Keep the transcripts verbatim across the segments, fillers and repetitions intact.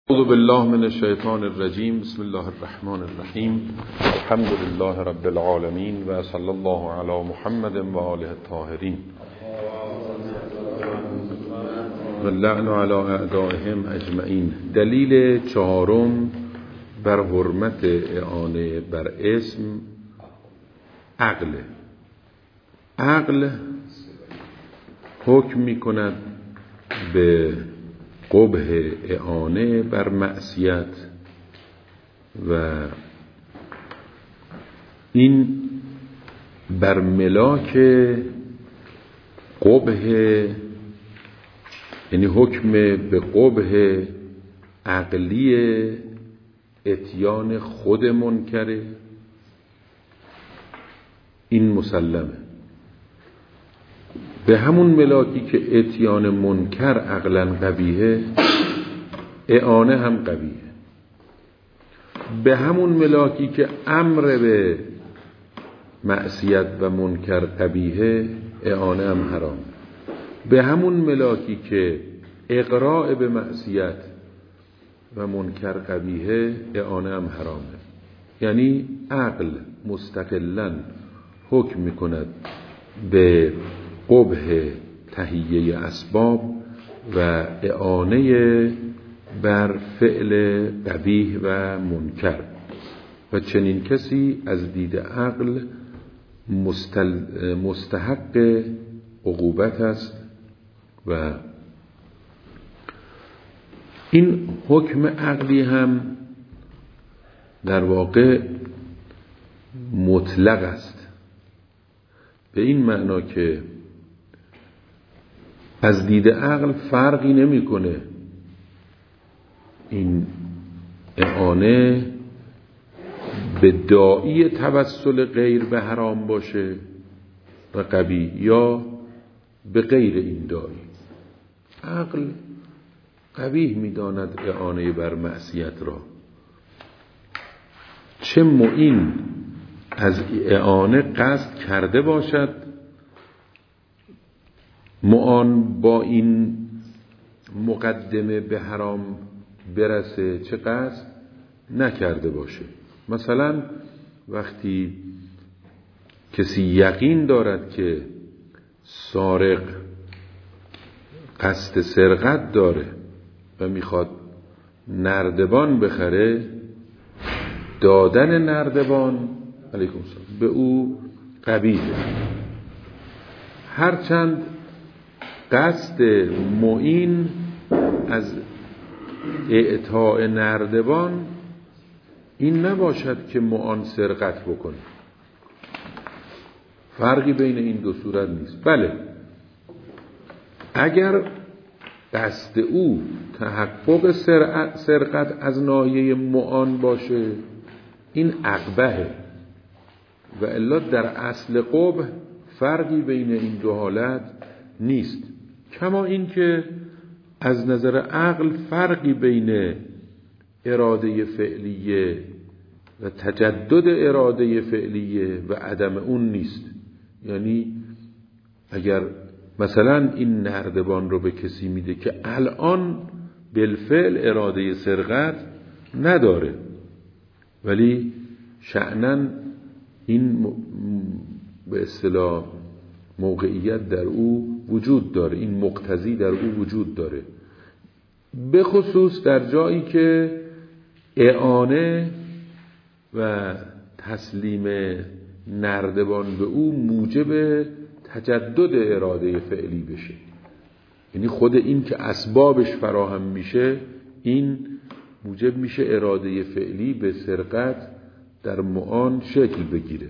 اعوذ بالله من الشیطان الرجیم. بسم الله الرحمن الرحیم. الحمد لله رب العالمین و صلی الله علی محمد و آله الطاهرین و اللعن علی اعدائهم اجمعین. دلیل چهارم بر حرمت اعانه بر اسم عقل. عقل حکم می کند به قبح اعانه بر معصیت و این بر ملاک قبح، یعنی حکم به قبح عقلی اتیان خود منکره، این مسلمه. به همون ملاکی که اتیان منکر عقلا قبیحه، اعانه هم قبیحه. به همون ملاکی که امر به معصیت و منکر قبیحه، اعانه هم حرام. به همون ملاکی که اقراء به معصیت و منکر قبیحه، اعانه هم حرامه. یعنی عقل مستقلاً حکم میکند به قبح تهیه اسباب و اعانه بر فعل قبیح و منکر، و چنین کسی از دید عقل مستل... مستحق عقوبت است و این حکم عقلی هم در واقع مطلق است، به این معنا که از دید عقل فرقی نمیکنه این اعانه به داعی توسل غیر به حرام باشه و قبیح یا به غیر این داعی. عقل قبیح میداند اعانه بر معصیت را، چه معین از اعانه قصد کرده باشد، معان با این مقدمه به حرام برسه، چه قصد نکرده باشه. مثلا وقتی کسی یقین دارد که سارق قصد سرقت داره و میخواد نردبان بخره، دادن نردبان علیکم السلام به او قبیحه، هرچند قصد معین از اعطاء نردبان این نباشد که معان سرقت بکنه. فرقی بین این دو صورت نیست. بله، اگر قصد او تحقق سرقت از ناحیه معان باشه، این عقبهه، و الا در اصل قبح فرقی بین این دو حالت نیست. کما این که از نظر عقل فرقی بین اراده فعلیه و تجدد اراده فعلیه و عدم اون نیست. یعنی اگر مثلا این نردبان رو به کسی میده که الان بالفعل اراده سرقت نداره، ولی شأناً این به اصطلاح موقعیت در او وجود داره، این مقتضی در او وجود داره، به خصوص در جایی که اعانه و تسلیم نردبان به او موجب تجدد اراده فعلی بشه. یعنی خود این که اسبابش فراهم میشه، این موجب میشه اراده فعلی به سرقت در معان شکل بگیره.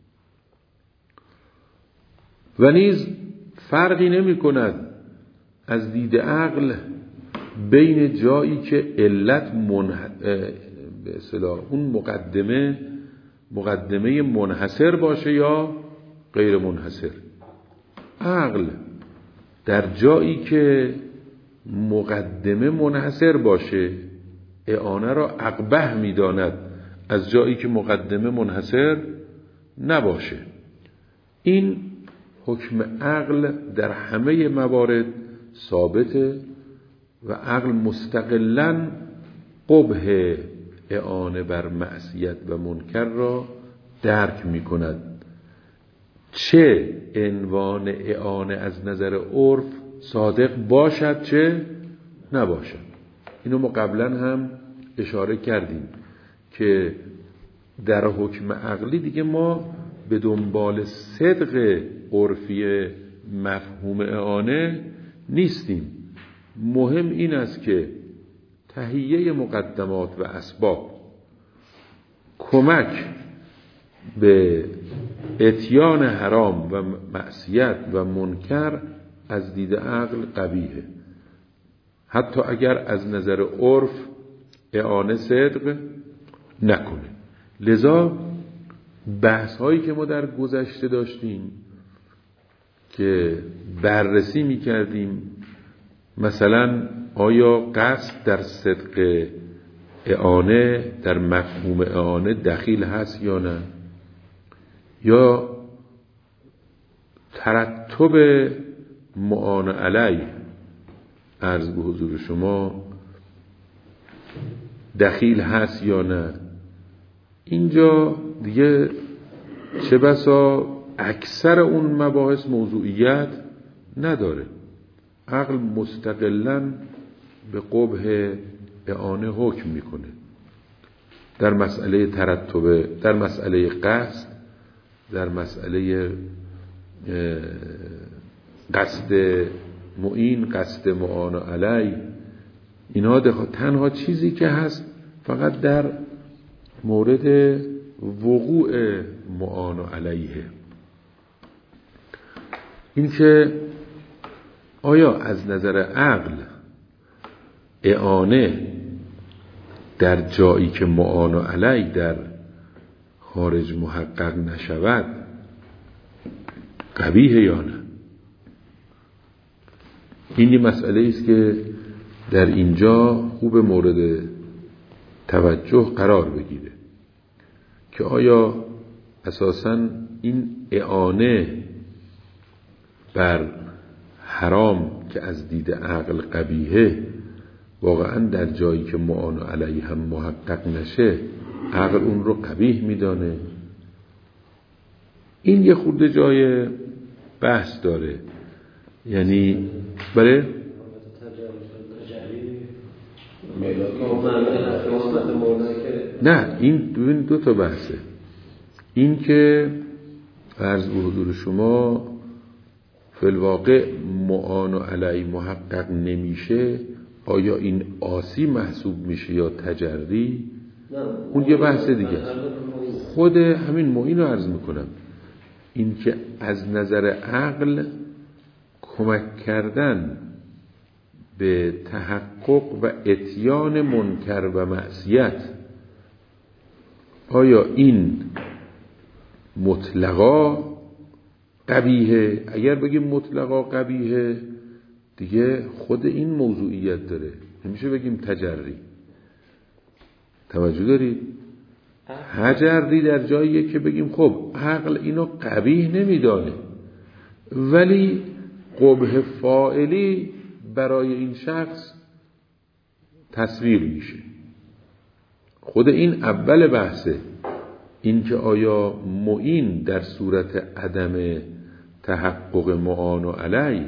و نیز فرقی نمی کند از دید عقل بین جایی که علت منح... به اصطلاح اون مقدمه مقدمه منحصر باشه یا غیر منحصر. عقل در جایی که مقدمه منحصر باشه، اعانه را عقبه می داند از جایی که مقدمه منحصر نباشه. این حکم عقل در همه موارد ثابته و عقل مستقلاً قبح اعانه بر معصیت و منکر را درک می کند، چه عنوان اعانه از نظر عرف صادق باشد چه نباشد. اینو ما قبلا هم اشاره کردیم که در حکم عقلی دیگه ما به دنبال صدق عرفی مفهوم اعانه نیستیم. مهم این است که تهیه مقدمات و اسباب کمک به اتیان حرام و معصیت و منکر از دید عقل قبیحه، حتی اگر از نظر عرف اعانه صدق نکنه. لذا بحث هایی که ما در گذشته داشتیم که بررسی می کردیم، مثلا آیا قصد در صدق اعانه در مفهوم اعانه دخیل هست یا نه، یا ترتب معان علی عرض به حضور شما دخیل هست یا نه. اینجا دیگه چه بسا اکثر اون مباحث موضوعیت نداره، عقل مستقلاً به قبح اعانه حکم میکنه. در مسئله ترتب، در مسئله قصد، در مسئله قصد معین، قصد معان علی، اینا تنها چیزی که هست فقط در مورد وقوع معان علیه. این که آیا از نظر عقل اعانه در جایی که معان علی در خارج محقق نشود قبیحه یا نه؟ این یه مسئله است که در اینجا خوب مورد توجه قرار بگیره که آیا اساساً این اعانه بر حرام که از دید عقل قبیحه واقعاً در جایی که معان علی هم محقق نشه عقل اون رو قبیح میدانه؟ این یه خورده جای بحث داره. یعنی بله نه، این ببین دو تا بحثه. این که عرض به حضور شما فی الواقع معان علی محقق نمیشه، آیا این عاصی محسوب میشه یا تجری؟ اون یه بحث دیگه است. خود همین معین رو عرض میکنم، این که از نظر عقل کمک کردن به تحقق و اتیان منکر و معصیت، آیا این مطلقا قبیحه؟ اگر بگیم مطلقا قبیحه دیگه خود این موضوعیت داره، نمیشه بگیم تجری. توجه دارید؟ تجری در جاییه که بگیم خب عقل اینو قبیح نمیدانه، ولی قبح فاعلی برای این شخص تصویر میشه. خود این اول بحثه، این که آیا معین در صورت عدم تحقق معان علی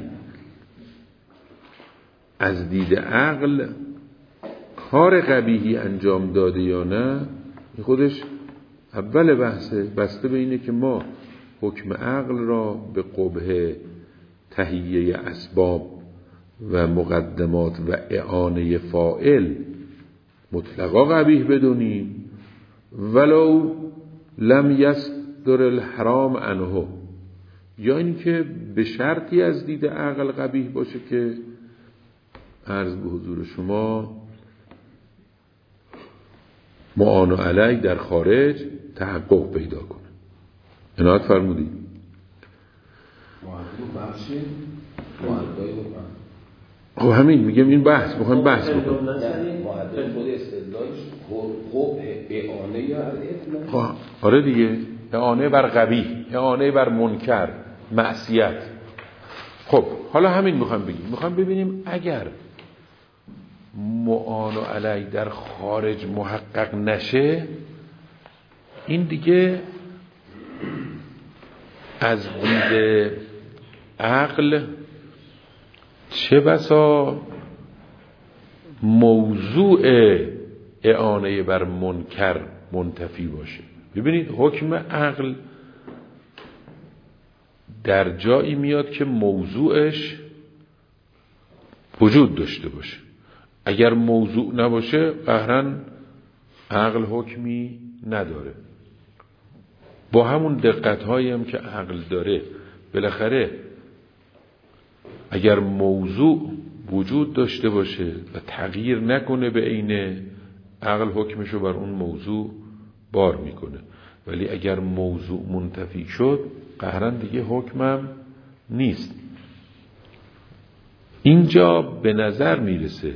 از دید عقل کار قبیحی انجام داده یا نه، این خودش اول بحثه، بسته به اینه که ما حکم عقل را به قبح تهیه اسباب و مقدمات و اعانه فاعل مطلقا قبیح بدونیم، ولو لم یصدر الحرام عنه، یا اینکه به شرطی از دید عقل قبیح باشه که عرض به حضور شما معان علی در خارج تحقق پیدا کنه. عنایت فرمودید. خب همین میگم، این بحث میخوایم بحث بکنیم. آره دیگه، اعانه بر قبیح، اعانه بر منکر، معصیت. خب حالا همین میخوایم بگیم، میخوایم ببینیم اگر معان و علی در خارج محقق نشه، این دیگه از دید عقل چه بسا موضوع اعانه بر منکر منتفی باشه. ببینید حکم عقل در جایی میاد که موضوعش وجود داشته باشه. اگر موضوع نباشه قهرن عقل حکمی نداره. با همون دقت هایی هم که عقل داره بالاخره اگر موضوع وجود داشته باشه و تغییر نکنه به عینه، عقل حکمشو بر اون موضوع بار میکنه. ولی اگر موضوع منتفی شد قهرن دیگه حکمم نیست. اینجا به نظر میرسه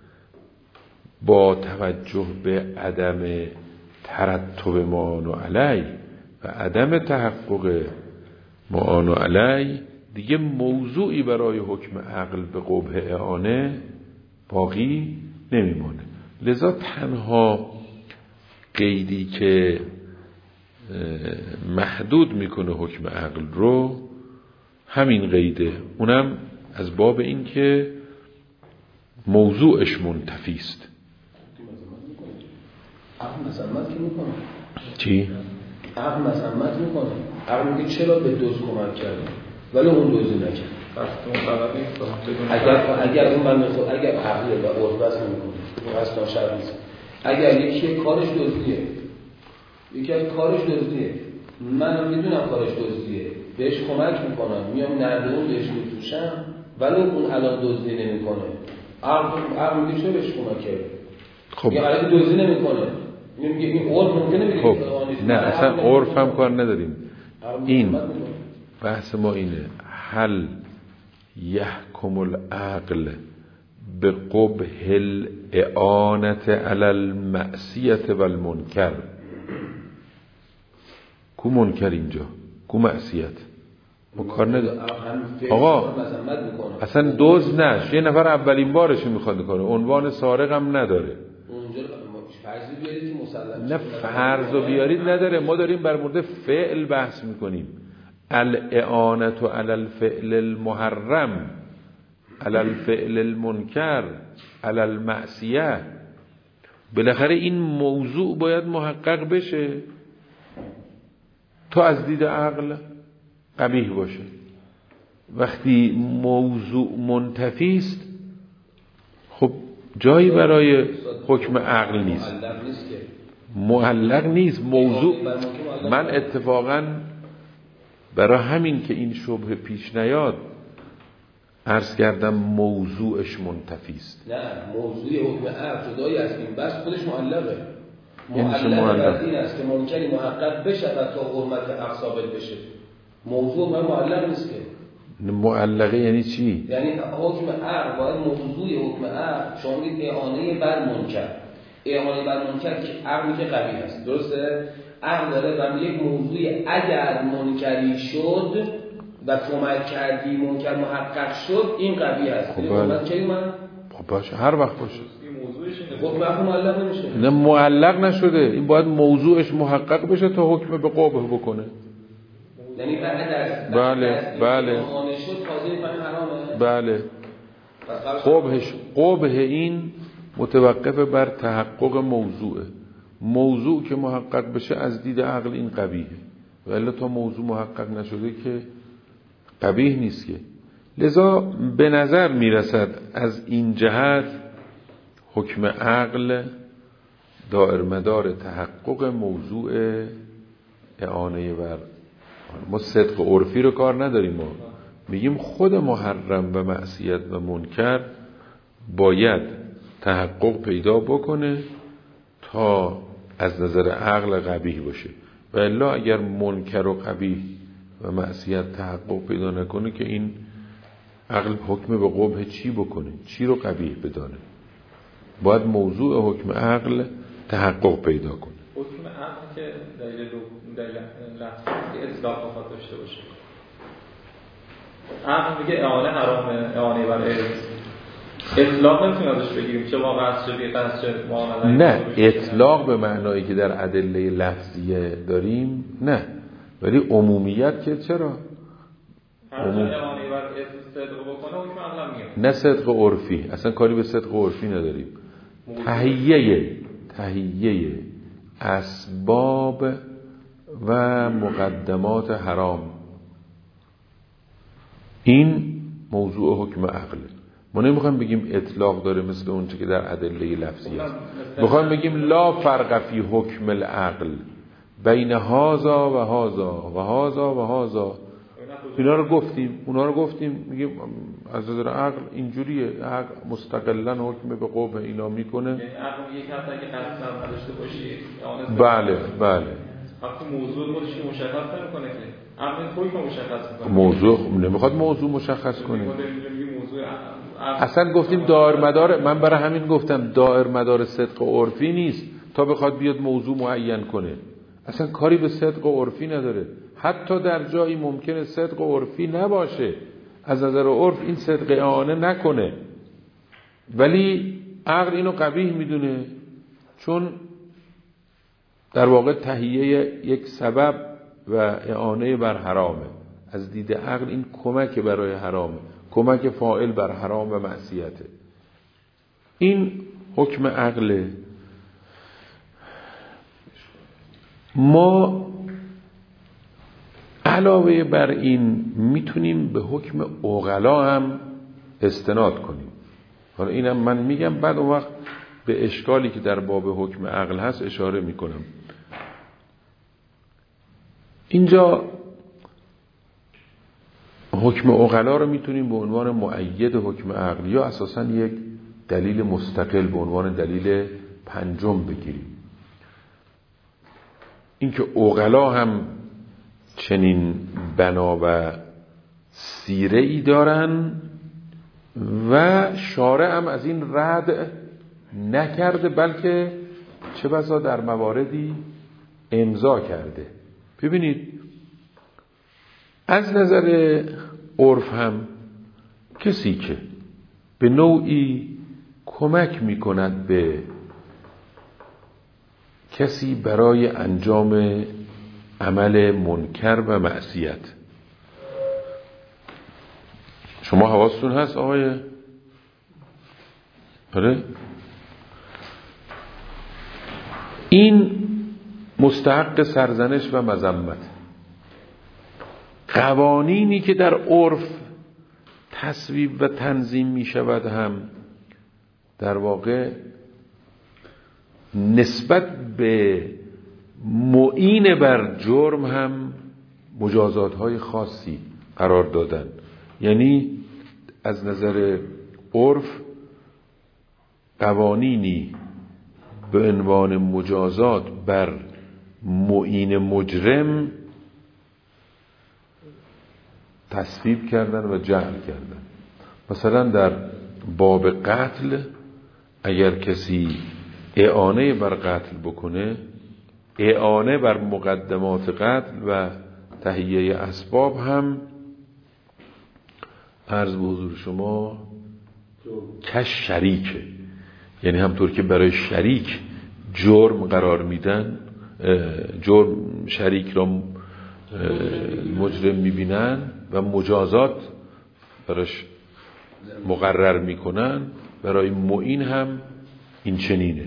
با توجه به عدم ترتب معان و علی و عدم تحقق معان و علی دیگه موضوعی برای حکم عقل به قبح اعانه باقی نمیمانه. لذا تنها قیدی که محدود میکنه حکم عقل رو همین قیده، اونم از باب این که موضوعش منتفی است. عقل مذمت که میکنه. چی؟ عقل مذمت میکنه. عقل میگه چرا به دوز کمک کرده ولی اون دوزی نکرد. اگر اگر اون بنده خود اگر عقل و عرف نمیکنه اصلا شرط نیست. اگر یکی کارش دزدیه، یکی از کارش دزدیه، منم میدونم کارش دزدیه، بهش کمک میکنم، میام نردون بهش میفروشم ولی اون الان دزدی نمیکنه، عقل عقل میگه چرا بهش کمک کرد؟ خب یا عقل دزدی نمیکنه، میگه این عرف ممکنه بگه خب نه اصلا عرف هم کار نداریم. این بحث ما اینه هل یحکم العقل به قبح الاعانت علی المعصیت و المنکر. کو منکر اینجا؟ کو معصیت؟ ما کار نداریم. آقا اصلا دوز نش، یه نفر اولین بارش میخواد کنه، عنوان سارق هم نداره. نه فرض و بیارید نداره. ما داریم بر مورد فعل بحث میکنیم. الاعانت علی الفعل المحرم، علی الفعل المنکر، علی المعصیه. بالاخره این موضوع باید محقق بشه تا از دید عقل قبیح باشه. وقتی موضوع منتفی است خب جایی برای حکم عقل نیست، معلق نیست موضوع. من اتفاقا برای همین که این شبه پیش نیاد عرض کردم موضوعش منتفی است. نه موضوع حکم عقل جدایی از این بس خودش معلقه. معلق این است که منکری محقق بشه تا حرمت حق ثابت بشه. موضوع ما معلق نیست که. معلقه یعنی چی؟ یعنی حکم عقل باید موضوع حکم عقل شما میگید اعانه بر منکر، اعانه بر منکر که عقل که قوی است، درسته؟ عقل داره بر یک موضوع اگر منکری شد و کمک کردی منکر محقق شد این قوی است. خب بعد کی من خب باشه هر وقت باشه حکم عقل معلق نمیشه. نه معلق نشده، این باید موضوعش محقق بشه تا حکم به قبح بکنه. یعنی بعد بله بله بله قبحش قبح این متوقف بر تحقق موضوعه. موضوع که محقق بشه از دید عقل این قبیحه، ولی تا موضوع محقق نشده که قبیح نیست که. لذا به نظر میرسد از این جهت حکم عقل دائر مدار تحقق موضوع اعانه بر. ما صدق عرفی رو کار نداریم، ما میگیم خود محرم و معصیت و منکر باید تحقق پیدا بکنه تا از نظر عقل قبیح باشه، و الا اگر منکر و قبیح و معصیت تحقق پیدا نکنه که این عقل حکم به قبح چی بکنه، چی رو قبیح بدانه. باید موضوع حکم عقل تحقق پیدا کنه. حکم عقل که دلیل لفظی اطلاق مخواد داشته باشه. عقل میگه اعانه حرامه، اعانه بر ارث. اطلاق نمیتونیم ازش بگیریم چه واقع است چه بیقه است چه معامله. نه، اطلاق به معنایی که در ادله لفظیه داریم نه، ولی عمومیت که چرا؟ عموم... نه صدق عرفی، اصلا کاری به صدق عرفی نداریم. تهیه تهیه اسباب و مقدمات حرام، این موضوع حکم عقله. ما نمیخوایم بگیم اطلاق داره مثل اون چه که در ادله لفظی است، میخوایم بگیم لا فرق فی حکم العقل بین هازا و هازا و هازا و هازا. اینا رو گفتیم، اونا رو گفتیم، میگیم از نظر عقل اینجوریه، عقل مستقلا حکم به قوم اینا میکنه. یعنی عقل یک هست اگه قصد نداشته باشی. بله بله. وقتی موضوع خودش که مشخص نمیکنه که عقل حکم مشخص میکنه. موضوع نمیخواد موضوع مشخص کنه. اصلا گفتیم دائر مدار، من برای همین گفتم دائر مدار صدق و عرفی نیست تا بخواد بیاد موضوع معین کنه. اصلا کاری به صدق و عرفی نداره. حتی در جایی ممکنه صدق و عرفی نباشه، از نظر عرف این صدق اعانه نکنه، ولی عقل اینو قبیح میدونه چون در واقع تهیه یک سبب و اعانه بر حرامه. از دید عقل این کمک برای حرامه، کمک فاعل بر حرام و معصیته. این حکم عقله. ما علاوه بر این میتونیم به حکم عقلا هم استناد کنیم. حالا اینم من میگم، بعد اون وقت به اشکالی که در باب حکم عقل هست اشاره میکنم. اینجا حکم عقلا رو میتونیم به عنوان مؤید حکم عقل یا اساساً یک دلیل مستقل به عنوان دلیل پنجم بگیریم. اینکه عقلا هم چنین بنا و سیره ای دارن و شارع هم از این رد نکرده، بلکه چه بسا در مواردی امضا کرده. ببینید از نظر عرف هم کسی که به نوعی کمک می کند به کسی برای انجام عمل منکر و معصیت، شما حواستون هست آقای آره این مستحق سرزنش و مذمت. قوانینی که در عرف تصویب و تنظیم می شود هم در واقع نسبت به معین بر جرم هم مجازات های خاصی قرار دادن. یعنی از نظر عرف قوانینی به عنوان مجازات بر معین مجرم تصویب کردن و جعل کردن. مثلا در باب قتل اگر کسی اعانه بر قتل بکنه، اعانه بر مقدمات قتل و تهیه اسباب هم عرض به حضور شما کش شریکه. یعنی همطور که برای شریک جرم قرار میدن، جرم شریک را مجرم میبینن و مجازات براش مقرر میکنن، برای معین هم این چنینه.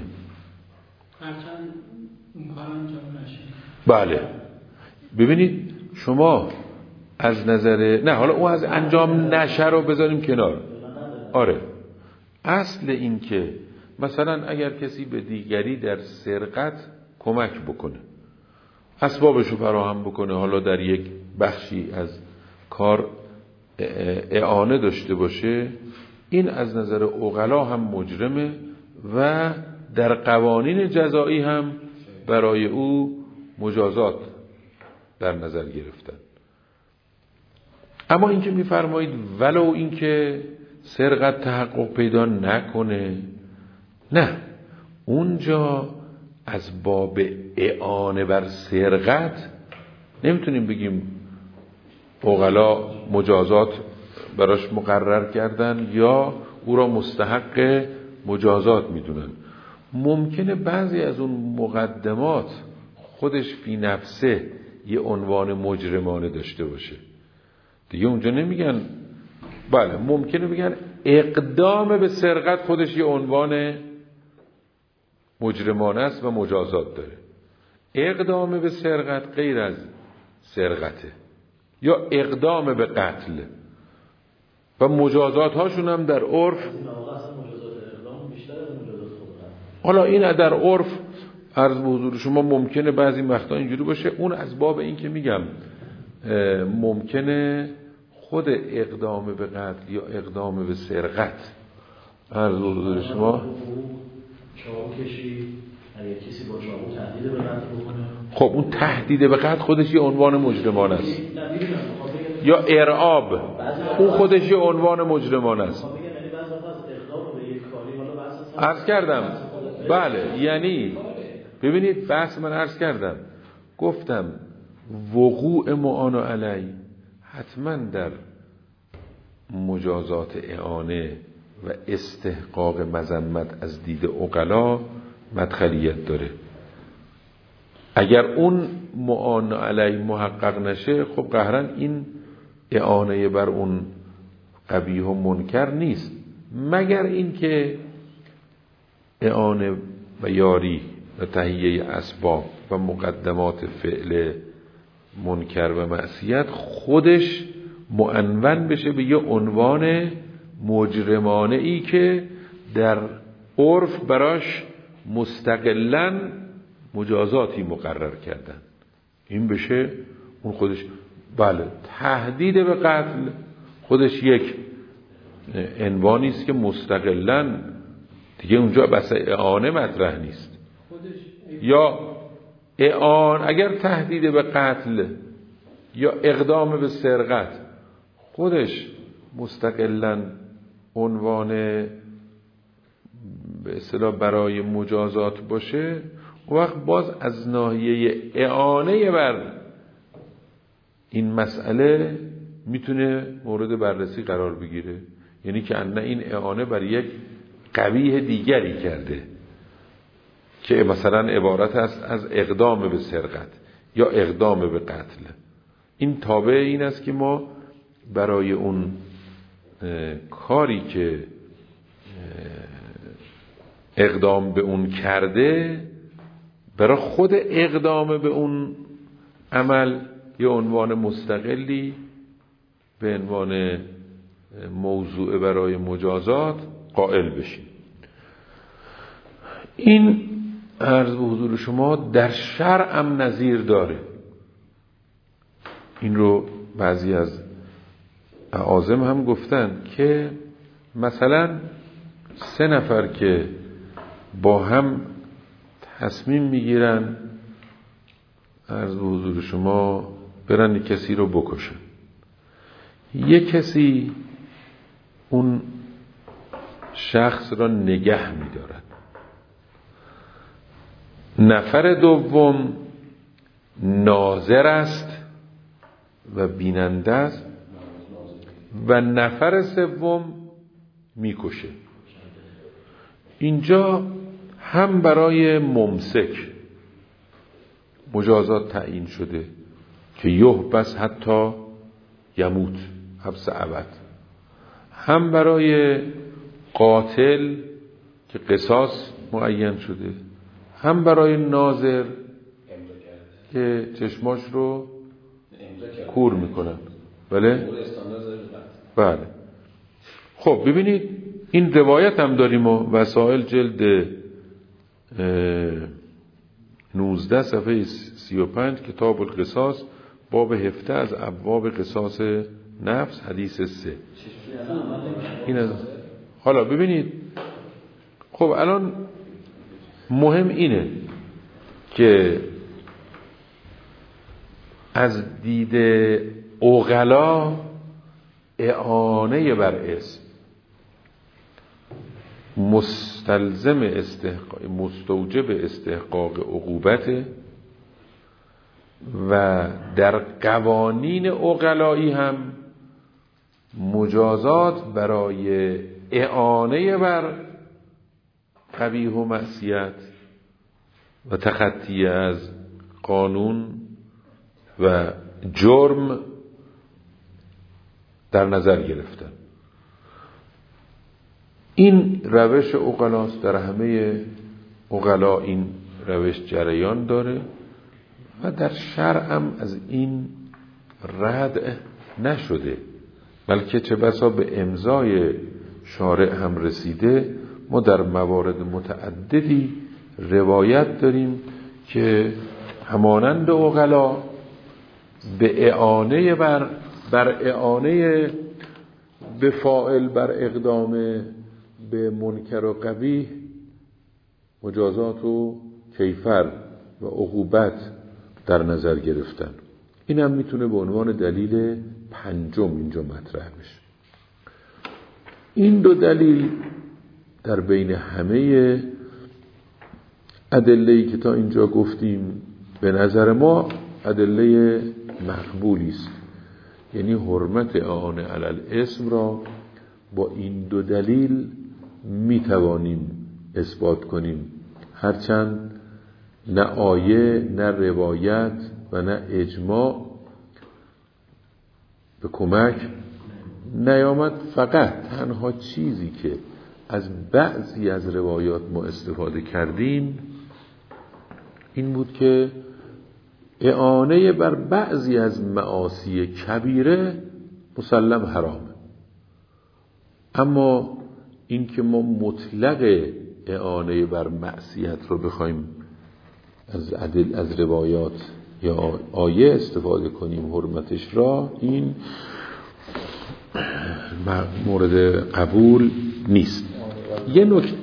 بله ببینید شما از نظر نه حالا اون از انجام نشه رو بذاریم کنار. آره اصل این که مثلا اگر کسی به دیگری در سرقت کمک بکنه، اسبابشو فراهم بکنه، حالا در یک بخشی از کار اعانه داشته باشه، این از نظر عقلا هم مجرمه و در قوانین جزایی هم برای او مجازات در نظر گرفتن. اما اینکه میفرمایید ولو اینکه سرقت تحقق پیدا نکنه، نه، اونجا از باب اعانه بر سرقت نمیتونیم بگیم عقلا مجازات براش مقرر کردن یا او را مستحق مجازات میدونن. ممکنه بعضی از اون مقدمات خودش فی نفسه یه عنوان مجرمانه داشته باشه دیگه، اونجا نمیگن. بله ممکنه بگن اقدام به سرقت خودش یه عنوان مجرمانه است و مجازات داره. اقدام به سرقت غیر از سرقته، یا اقدام به قتل و مجازات هاشون هم در عرف. حالا این در عرف عرض به حضور شما ممکنه بعضی وقتا اینجوری باشه. اون از باب این که میگم ممکنه خود اقدام به قتل یا اقدام به سرقت عرض به حضور شما چاقو کشی اگه کسی با چاقو تهدید به قتل بکنه، خب اون تهدید به قتل خودش یه عنوان مجرمانه است. یا ارعاب اون خودش یه عنوان مجرمانه است. عرض کردم بله، یعنی ببینید بحث من عرض کردم گفتم وقوع معان علی حتما در مجازات اعانه و استحقاق مذمت از دید عقلا مدخلیت داره. اگر اون معان علی محقق نشه خب قهرن این اعانه بر اون قبیح و منکر نیست، مگر این که اعانه و یاری و تهیه اسباب و مقدمات فعل منکر و معصیت خودش معنون بشه به یه عنوان مجرمانه ای که در عرف براش مستقلاً مجازاتی مقرر کردن. این بشه اون خودش بله تهدید به قتل خودش یک عنوانی است که مستقلاً دیگه اونجا بس اعانه مطرح نیست. یا اعان اگر تهدید به قتل یا اقدام به سرقت خودش مستقلاً عنوان به اصطلاح برای مجازات باشه، اون وقت باز از ناحیه اعانه بر این مسئله میتونه مورد بررسی قرار بگیره. یعنی که ان این اعانه بر یک قبیح دیگری کرده که مثلا عبارت است از اقدام به سرقت یا اقدام به قتل. این تابع این است که ما برای اون کاری که اقدام به اون کرده برای خود اقدام به اون عمل یه عنوان مستقلی به عنوان موضوع برای مجازات قائل بشیم. این عرض به حضور شما در شرع هم نظیر داره. این رو بعضی از اعاظم هم گفتن که مثلا سه نفر که با هم تصمیم میگیرن عرض به حضور شما برن کسی رو بکشن، یک کسی اون شخص را نگه می‌دارد، نفر دوم ناظر است و بیننده است و نفر سوم میکشه. اینجا هم برای ممسک مجازات تعیین شده که یحبس حتی یموت، حبس ابد، هم برای قاتل که قصاص معین شده، هم برای ناظر که چشماش رو کور میکنن. بله بله. خب ببینید این روایت هم داریم و وسائل جلد نوزده صفحه سی و پنج کتاب القصاص باب هفده از ابواب قصاص نفس حدیث سه. این از حالا ببینید خب الان مهم اینه که از دید عقلا اعانه بر اسم مستلزم استحقاق مستوجب استحقاق عقوبت و در قوانین عقلایی هم مجازات برای اعانه بر قبیح و معصیت و تخطی از قانون و جرم در نظر گرفتن. این روش عقلاست، در همه عقلا این روش جریان داره و در شرع هم از این رد نشده، بلکه چه بسا به امضای شارع هم رسیده. ما در موارد متعددی روایت داریم که همانند عقلا به اعانه بر بر اعانه به فاعل بر اقدام به منکر و قبیح مجازات و کیفر و عقوبت در نظر گرفتن. این هم میتونه به عنوان دلیل پنجم اینجا مطرح بشه. این دو دلیل در بین همه ادله‌ای که تا اینجا گفتیم به نظر ما ادله مقبولی است. یعنی حرمت اعانه علی الاسم را با این دو دلیل میتوانیم اثبات کنیم، هرچند نه آیه نه روایت و نه اجماع به کمک نیامد. فقط تنها چیزی که از بعضی از روایات ما استفاده کردیم این بود که اعانه بر بعضی از معاصی کبیره مسلم حرامه، اما این که ما مطلق اعانه بر معصیت رو بخوایم از عدل از روایات یا آیه استفاده کنیم حرمتش را، این مورد قبول نیست. یه نکته،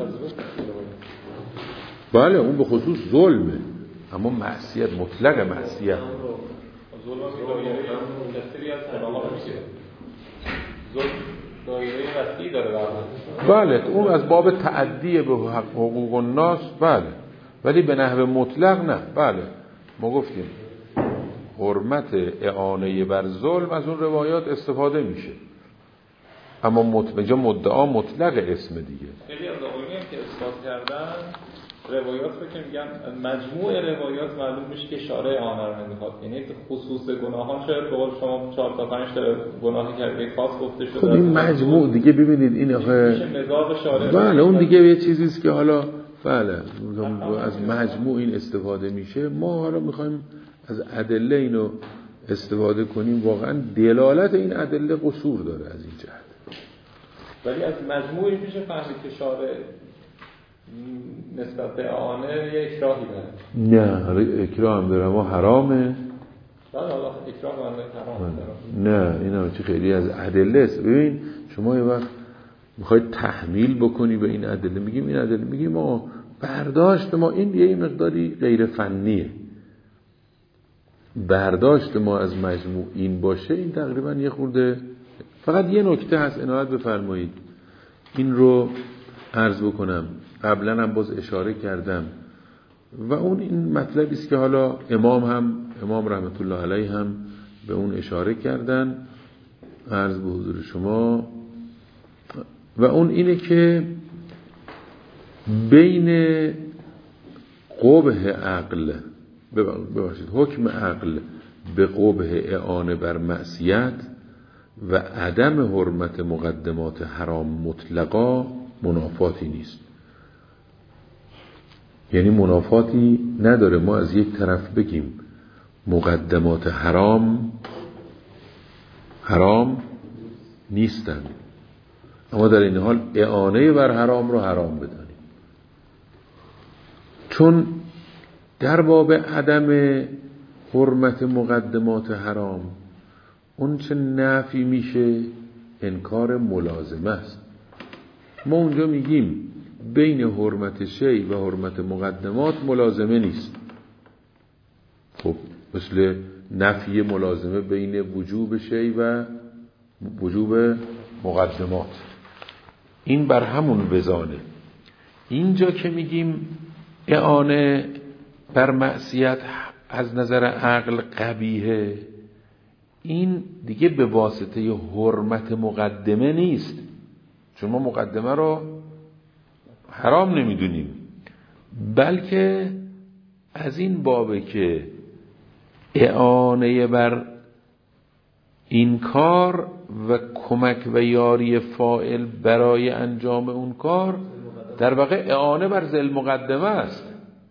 بله اون به خصوص ظلمه، اما معصیت مطلق معصیت ظلم دایره کثیری از گناه‌ها میشه. ظلم دایره وسیعی داره واقعا. بله اون از باب تعدی به حقوق الناس، بله، ولی به نحو مطلق نه. بله ما گفتیم حرمت اعانه بر ظلم از اون روایات استفاده میشه، اما مطلق مدعا مطلق اسم دیگه. خیلی از آقایونی هم که اثبات کردن روایات رو که میگن مجموع روایات معلوم میشه که شارع اعانه رو نمیخواد، یعنی خصوص گناهان شاید به قول شما چهار تا پنج تا گناهی که خاص گفته شده. خب این مجموع دیگه ببینید این آخه بله اون دیگه یه چیزی است که حالا بله از مجموع این استفاده میشه. ما حالا میخوایم از ادله اینو استفاده کنیم، واقعا دلالت این ادله قصور داره از این جهت، ولی از مجموعی میشه فهمید که شارع نسبت به اعانه یک اکراهی داره. نه اکراه هم داره اما حرامه. بله حالا اکراه هم حرامه. نه اینا چه خیلی از ادله است. ببین شما یه وقت میخواید تحمیل بکنی به این ادله، میگیم این ادله، میگیم ما برداشت ما این یه مقداری غیر فنیه، برداشت ما از مجموع این باشه، این تقریبا یه خورده. فقط یه نکته هست عنایت بفرمایید، این رو عرض بکنم، قبلا هم باز اشاره کردم و اون این مطلبی است که حالا امام هم امام رحمت الله علیه هم به اون اشاره کردن، عرض به حضور شما، و اون اینه که بین قبح عقل ببخشید حکم عقل به قبح اعانه بر معصیت و عدم حرمت مقدمات حرام مطلقا منافاتی نیست. یعنی منافاتی نداره ما از یک طرف بگیم مقدمات حرام حرام نیستن، اما در این حال اعانه بر حرام رو حرام بدانیم. چون در باب عدم حرمت مقدمات حرام اون چه نفی میشه انکار ملازمه است. ما اونجا میگیم بین حرمت شی و حرمت مقدمات ملازمه نیست. خب مثل نفی ملازمه بین وجوب شی و وجوب مقدمات، این بر همون وزانه. اینجا که میگیم اعانه بر معصیت از نظر عقل قبیحه، این دیگه به واسطه حرمت مقدمه نیست، چون ما مقدمه رو حرام نمیدونیم، بلکه از این بابه که اعانه بر این کار و کمک و یاری فاعل برای انجام اون کار در واقع اعانه بر ذل مقدمه است.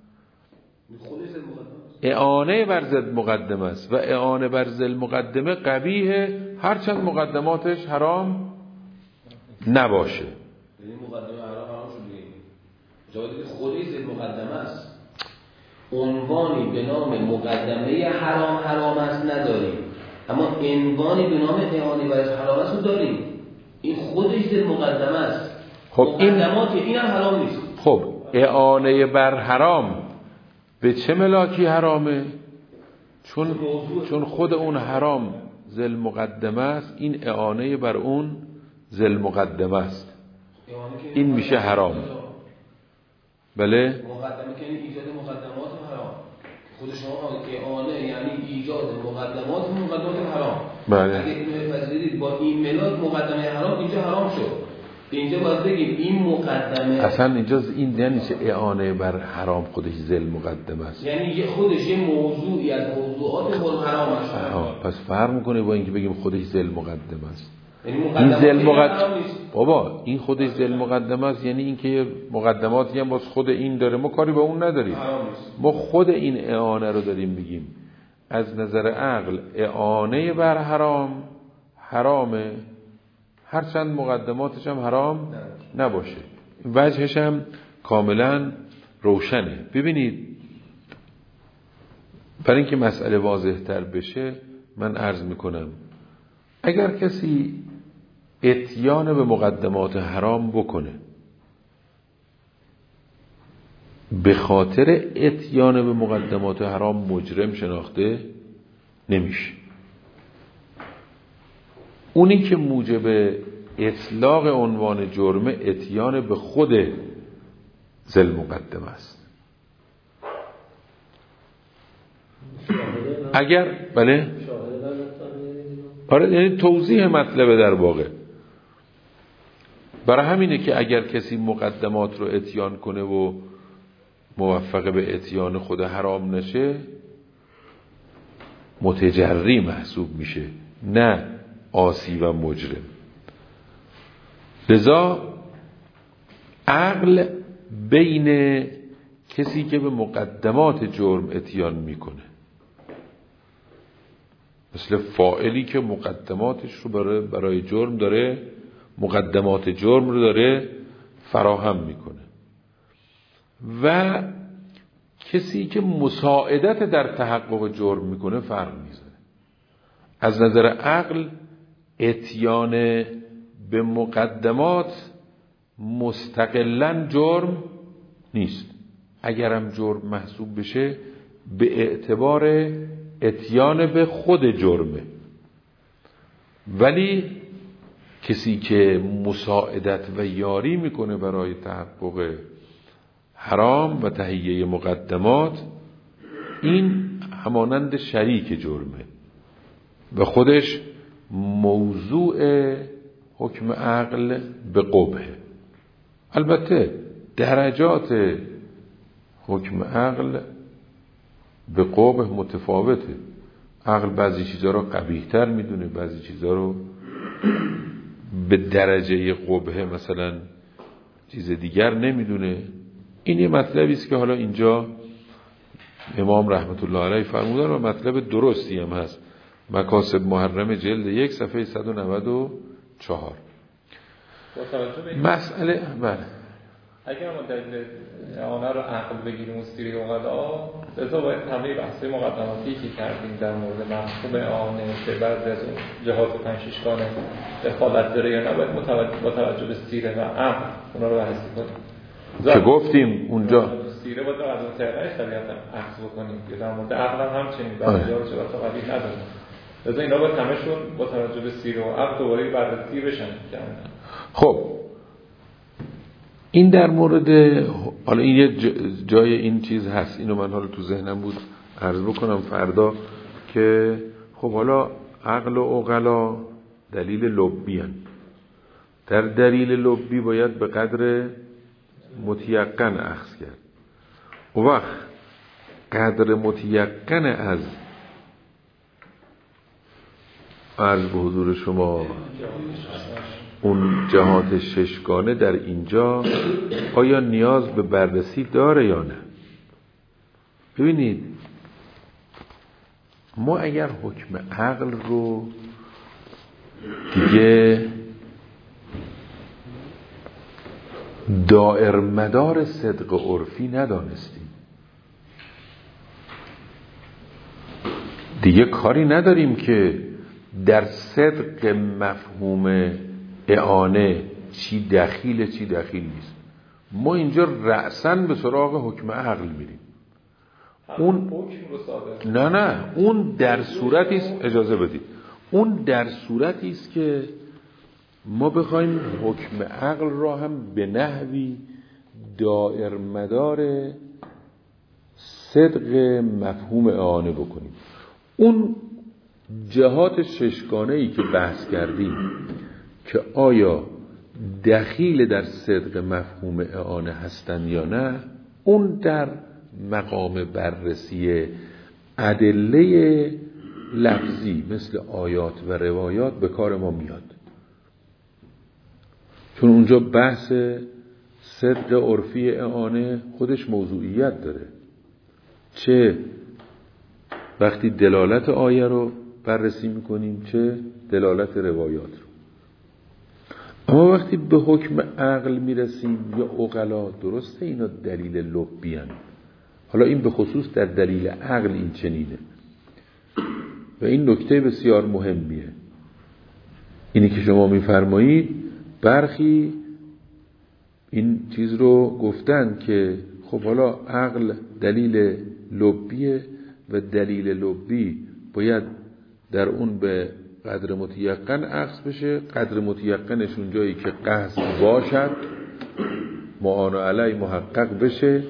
اعانه بر ذل مقدمه است و اعانه بر ذل مقدمه قبیحه، هرچند مقدماتش حرام نباشه. یعنی مقدمه حرام حرام شده، جایی که خودی ذل مقدمه است. عنوانی به نام مقدمه حرام حرام است نداریم، اما عنوانی به نام اعانه بر حرام است داریم. این خودش ذل مقدمه است. خب مقدمات این هم حرام نیست. خب اعانه بر حرام به چه ملاکی حرامه؟ چون چون خود اون حرام ذل مقدمه است، این اعانه بر اون ذل مقدمه است، این میشه حرام. بله مقدمه که یعنی ایجاد مقدمات حرام. خود شما اعانه یعنی ایجاد مقدمات مقدمات حرام. بله. اگه اینو بپذیرید با این ملاک مقدمه حرام اینجا حرام شد. اینجا باید بگیم این مقدمه اصلا اینجا این یعنی چه اعانه بر حرام خودش ذل مقدمه است، یعنی یه خودش یه موضوعی از موضوعات خود حرام است. پس فرق میکنه با اینکه بگیم خودش ذل مقدمه است. یعنی این ذل مقدمه بابا این خودش ذل مقدمه است، یعنی اینکه مقدماتی هم باز خود این داره، ما کاری با اون نداریم، ما خود این اعانه رو داریم میگیم. از نظر عقل اعانه بر حرام حرامه، هرچند مقدماتش هم حرام نباشه. وجهش هم کاملا روشنه. ببینید برای اینکه مسئله واضح تر بشه من عرض میکنم، اگر کسی اتیان به مقدمات حرام بکنه، به خاطر اتیان به مقدمات حرام مجرم شناخته نمیشه. اونی که موجب اطلاق عنوان جرم اتیان به خود ذل مقدمه است. اگر بله آره یعنی توضیح مطلب در واقع. برای همینه که اگر کسی مقدمات رو اتیان کنه و موفق به اتیان خود حرام نشه متجری محسوب میشه، نه عاصی و مجرم. لذا عقل بین کسی که به مقدمات جرم اتیان میکنه، مثل فاعلی که مقدماتش رو برای, برای جرم داره، مقدمات جرم رو داره فراهم میکنه، و کسی که مساعدت در تحقق جرم میکنه فرق میذاره. از نظر عقل اتیان به مقدمات مستقلاً جرم نیست، اگرم جرم محسوب بشه به اعتبار اتیان به خود جرمه. ولی کسی که مساعدت و یاری میکنه برای تحقق حرام و تهیه مقدمات، این همانند شریک جرمه و خودش موضوع حکم عقل به قبح. البته درجات حکم عقل به قبح متفاوته. عقل بعضی چیزا رو قبیح‌تر میدونه، بعضی چیزا رو به درجه قبح مثلا چیز دیگر نمیدونه. این یه مطلبی است که حالا اینجا امام رحمت الله علیه فرمودن و مطلب درستی هم هست. مکاسب محرم جلد یک صفحه صد و نود و چهار. مسئله بله اگر ما دلیل اعانه رو عقل بگیریم و سیره اوغلا، لذا باید همه بحث مقدماتی که کردیم در مورد مفهوم اعانه که بعضی از اون جهات پنجشگان دخالت داره یا نباید با توجه به سیره و عقل اونا رو بررسی کنیم. که گفتیم اونجا سیره باید از اون طریقش طبیعتا عکس بکنیم که در مورد عقل هم همچنین بعضی ها جهات قوی نداره. لذا اینا باید همشون با توجه به سیره و عقل دوباره بررسی بشن. خب این در مورد حالا این یه جای این چیز هست، اینو من حالا تو ذهنم بود عرض بکنم فردا، که خب حالا عقل و عقلا دلیل لبی هن. در دلیل لبی باید به قدر متیقن اخذ کرد. و وقت قدر متیقن از عرض به حضور شما اون جهات ششگانه در اینجا آیا نیاز به بررسی داره یا نه؟ ببینید ما اگر حکم عقل رو دیگه دائر مدار صدق عرفی ندانستیم، دیگه کاری نداریم که در صدق مفهوم اعانه چی دخیله چی دخیل نیست. ما اینجا رأساً به سراغ حکم عقل میریم. اون نه نه اون در صورتی است، اجازه بدید، اون در صورتی است که ما بخوایم حکم عقل را هم به نحوی دائر مدار صدق مفهوم اعانه بکنیم. اون جهات ششگانه‌ای که بحث کردیم که آیا دخیل در صدق مفهوم اعانه هستن یا نه، اون در مقام بررسی ادله لفظی مثل آیات و روایات به کار ما میاد، چون اونجا بحث صدق عرفی اعانه خودش موضوعیت داره، چه وقتی دلالت آیه رو بررسی میکنیم چه دلالت روایات رو. اما وقتی به حکم عقل میرسیم یا عقلا، درسته اینا دلیل لبی هن. حالا این به خصوص در دلیل عقل این چنینه و این نکته بسیار مهمیه، اینی که شما میفرمایید برخی این چیز رو گفتن که خب حالا عقل دلیل لبیه و دلیل لبی باید در اون به قدر متیقن اخذ بشه. قدر متیقنش اون جایی که قصد باشد، معان علی محقق بشه،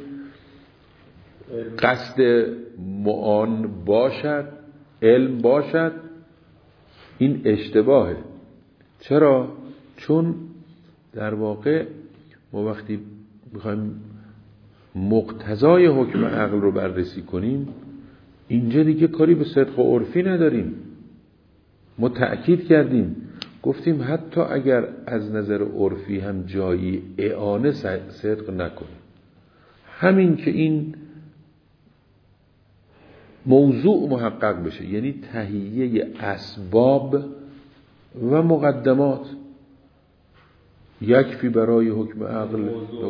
قصد معان باشد، علم باشد. این اشتباهه. چرا؟ چون در واقع ما وقتی میخوایم مقتضای حکم عقل رو بررسی کنیم، اینجا دیگه کاری به صدق و عرفی نداریم. ما تأکید کردیم، گفتیم حتی اگر از نظر عرفی هم جایی اعانه صدق نکنیم، همین که این موضوع محقق بشه، یعنی تهیه اسباب و مقدمات، یکفی برای حکم عقل.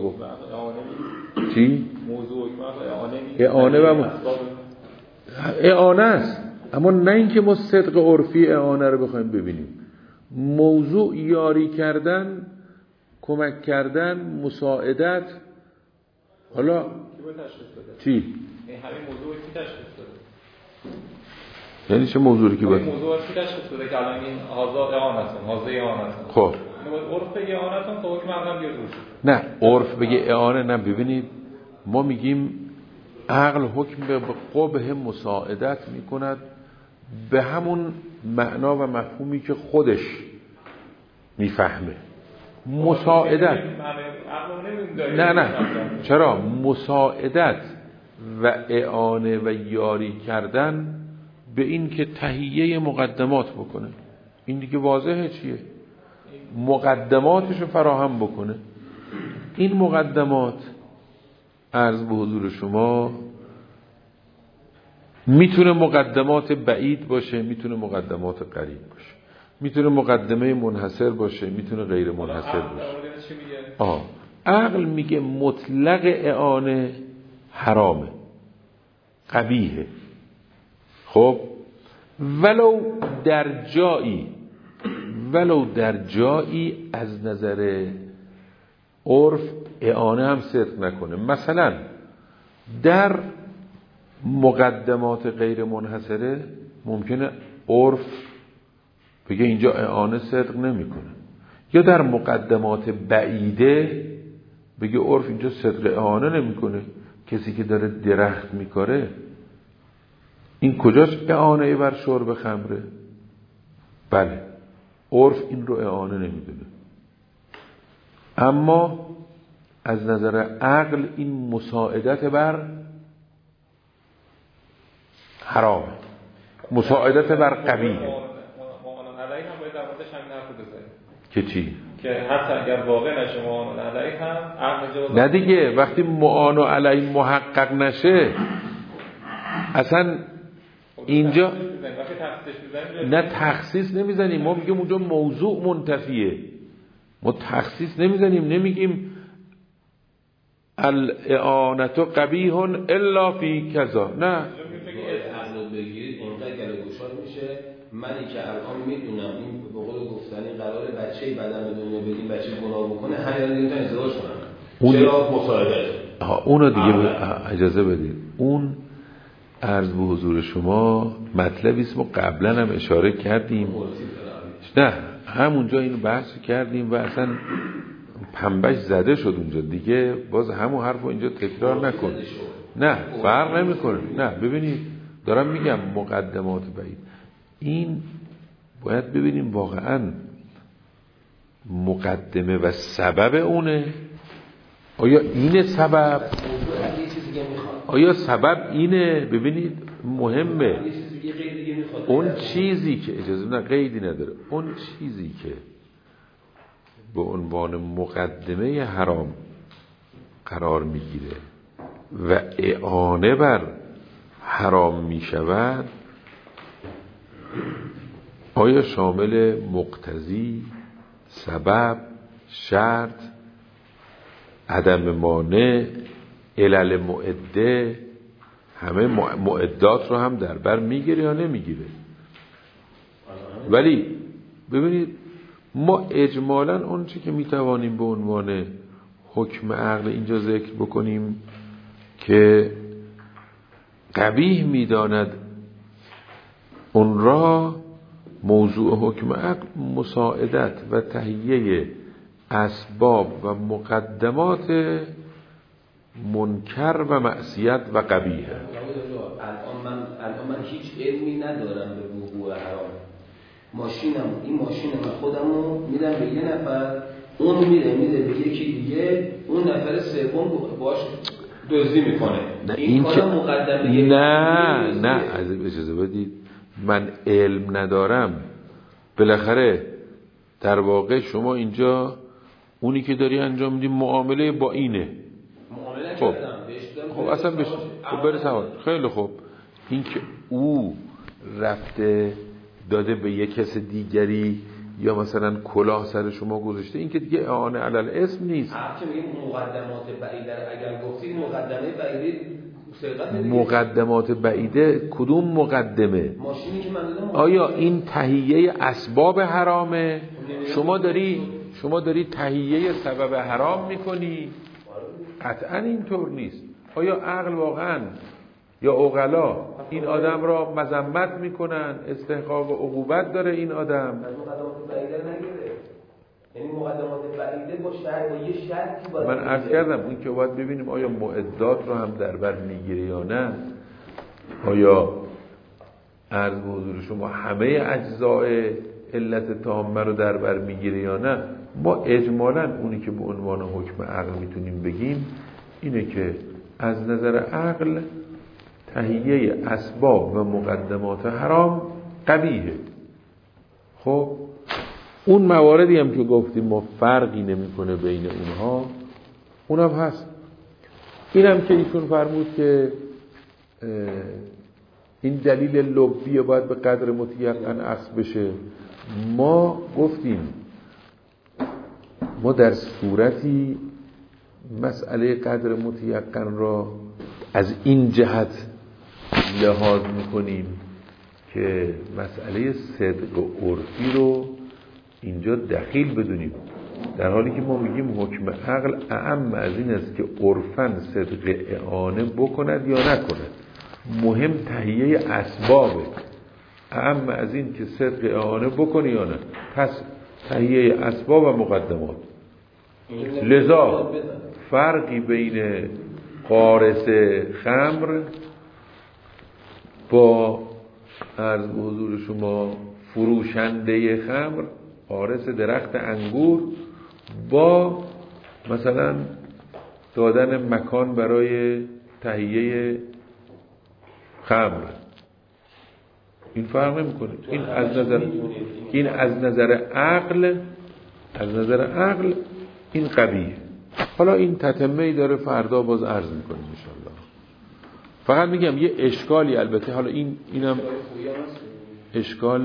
چی؟ موضوع حکم عقل اعانه و م... اعانه است، اما نه اینکه ما صدق عرفی اعانه رو بخوایم ببینیم. موضوع یاری کردن، کمک کردن، مساعدت. حالا چی؟ این همین موضوعی که تشخیص داده. یعنی چه موضوعی که باید؟ این موضوعی که تشخیص داده که الان این هازا اعانه است، هازا اعانه است. خب. عرف بگه اعانه است تا حکم عقل بیاد روش. نه، عرف بگه اعانه نه. ببینید ما میگیم عقل حکم به قبح مساعدت میکند به همون معنا و مفهومی که خودش میفهمه. مساعدت نه نه چرا؟ مساعدت و اعانه و یاری کردن به این که تهیه مقدمات بکنه، این دیگه واضحه چیه؟ مقدماتشو فراهم بکنه. این مقدمات عرض به حضور شما میتونه مقدمات بعید باشه، میتونه مقدمات قریب باشه، میتونه مقدمه منحصر باشه، میتونه غیر منحصر باشه. آه. عقل میگه مطلق اعانه حرامه، قبیحه. خب ولو در جایی ولو در جایی از نظر عرف اعانه هم صدق نکنه. مثلا در مقدمات غیر منحصره ممکنه عرف بگه اینجا اعانه صدق نمیکنه، یا در مقدمات بعیده بگه عرف اینجا صدق اعانه نمیکنه. کسی که داره درخت میکاره این کجاش اعانه بر شرب خمره؟ بله، عرف این رو اعانه نمیدونه. اما از نظر عقل این مساعدت بر حرام، مساعدت بر قبیح. معانن علیه هم باید در موردش همین حرف بزنیم که چی؟ که حتی اگر واقع نشه معانن علیه هم عقل جواز. نه دیگه، وقتی معانن علیه محقق نشه اصلا اینجا نه تخصیص نمیزنیم، ما میگیم اونجا موضوع منتفیه، ما تخصیص نمیزنیم، نمیگیم الاعانت قبیح الا فی کذا، نه عقل بگیرید اینقدر گله گشاد میشه. منی که الان میدونم این به قول گفتنی قراره بچه‌ای بعداً به دنیا بدیم بچه گناه بکنه، همین دیگه ازدواج کنن، چرا مساعدت؟ ها اونو دیگه اجازه بدید. اون عرض به حضور شما مطلبی است ما قبلا هم اشاره کردیم، نه همونجا اینو بحث کردیم و اصلا پنبش زده شد اونجا دیگه، باز همون حرفو اینجا تکرار نکن. نه فرق نمیکنه. نه ببینید دارم میگم مقدمات بعید، این باید ببینیم واقعا مقدمه و سبب اونه. آیا اینه سبب؟ آیا سبب اینه؟ ببینید مهمه اون چیزی که اجازه نه قیدی نداره، اون چیزی که به عنوان مقدمه حرام قرار میگیره و اعانه بر حرام میشود، آیا شامل مقتضی، سبب، شرط، عدم مانع، علل معده، همه معدات رو هم در بر میگیره یا نمیگیره؟ ولی ببینید ما اجمالاً اون چی که میتوانیم به عنوان حکم عقل اینجا ذکر بکنیم که قبیح میداند اون را موضوع حکم عقل مساعدت و تهیه اسباب و مقدمات منکر و معصیت و قبیح. الان من الان من هیچ علمی ندارم به وقوع حرام. ماشینم این ماشین من خودمو میدم به یه نفر، اون میده میده به یکی دیگه، اون نفر سوم باش دزدی میکنه. نه این این که مقدمه نه نه از اجازه بدید، من علم ندارم. بالاخره در واقع شما اینجا اونی که داری انجام میدی معامله با اینه. معامله خب کردم خب اصلا بش خب برس حال خیلی خوب، این که او رفته داده به یک کس دیگری یا مثلا کلاه سر شما گذاشته، این که دیگه اعانه علی الاسم نیست. حتی میگیم مقدمات بعیده اگر گفتید مقدمه بعیده سرقت دیگه. مقدمات بعیده کدوم مقدمه؟ ماشینی که من دادم آیا این تهیه اسباب حرامه؟ شما داری شما داری تهیه سبب حرام میکنی؟ قطعا اینطور نیست. آیا عقل واقعا یا عقلا این آدم را مذمت میکنن؟ استحقاق عقوبت داره این آدم؟ از مقدمات بعیده نگیره، یعنی مقدمات بعیده با شرط با یه شرطی باید. من عرض کردم این که باید ببینیم آیا معدات رو هم در بر میگیره یا نه، آیا عرض به حضور شما همه اجزای علت تامه رو در بر میگیره یا نه. ما اجمالاً اونی که به عنوان حکم عقل میتونیم بگیم اینه که از نظر عقل تهیه اسباب و مقدمات حرام قبیحه. خب اون مواردی هم که گفتیم ما فرقی نمیکنه بین اونها، اونم هست. اینم که ایشون فرمود که این دلیل لبیه باید به قدر متیقن اخذ بشه. ما گفتیم ما در صورتی مسئله قدر متیقن را از این جهت لحاظ میکنیم که مسئله صدق و عرفی رو اینجا دخیل بدونیم، در حالی که ما میگیم حکم عقل اعم از این است که عرفاً صدق اعانه بکند یا نکند. مهم تهیه اسبابه، اعم از این که صدق اعانه بکنی یا نه. پس تهیه اسباب و مقدمات. لذا فرقی بین قارص خمر با عرض به حضور شما فروشنده خمر، قارص درخت انگور با مثلا دادن مکان برای تهیه خمر، این فرق نمی‌کنه. این از نظر این از نظر عقل از نظر عقل این قویه. حالا این تتمه‌ای داره، فردا باز عرض می‌کنیم ان شاءالله. فقط میگم یه اشکالی، البته حالا این اینم اشکال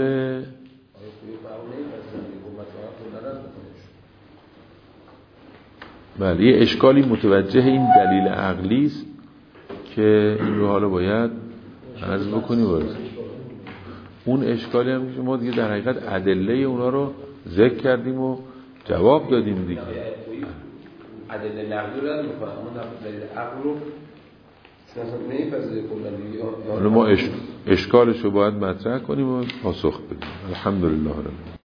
بله، یه اشکالی متوجه این دلیل عقلی است که این رو حالا باید عرض بکنیم. باز اون اشکالی هم که ما دیگه در حقیقت ادله اونا رو ذکر کردیم و جواب دادیم دیگه. ادله نقلی رو رد می‌کنن، اما دلیل عقل رو مثلا نمی‌پذیره کلاً دیگه. ما اش... اشکالش رو باید مطرح کنیم و پاسخ بدیم. الحمدلله رب